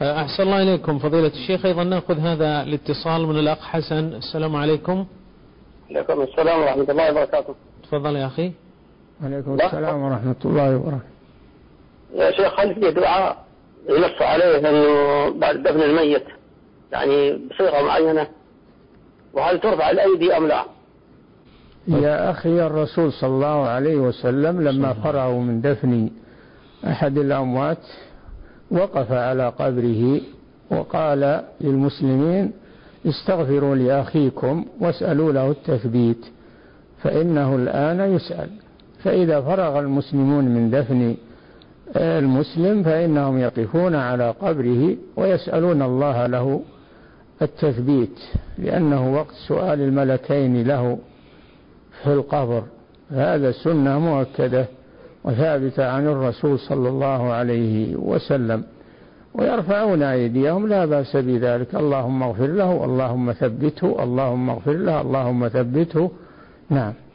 أحسن الله إليكم فضيلة الشيخ. أيضا نأخذ هذا الاتصال من الأخ حسن. السلام عليكم. عليكم السلام ورحمة الله وبركاته. تفضل يا أخي. عليكم السلام ورحمة الله وبركاته. يا شيخ، هل في دعاء ينص عليه أنه بعد دفن الميت يعني بصيغة معينة، وهل ترفع الأيدي أم لا؟ يا أخي، الرسول صلى الله عليه وسلم لما فرغوا من دفن أحد الأموات وقف على قبره وقال للمسلمين: استغفروا لأخيكم واسألوا له التثبيت فإنه الآن يسأل. فإذا فرغ المسلمون من دفن المسلم فإنهم يقفون على قبره ويسألون الله له التثبيت، لأنه وقت سؤال الملكين له في القبر. هذا سنة مؤكدة وثابتة عن الرسول صلى الله عليه وسلم، ويرفعون أيديهم لا بأس بذلك: اللهم اغفر له، اللهم ثبته، اللهم اغفر له، اللهم ثبته. نعم.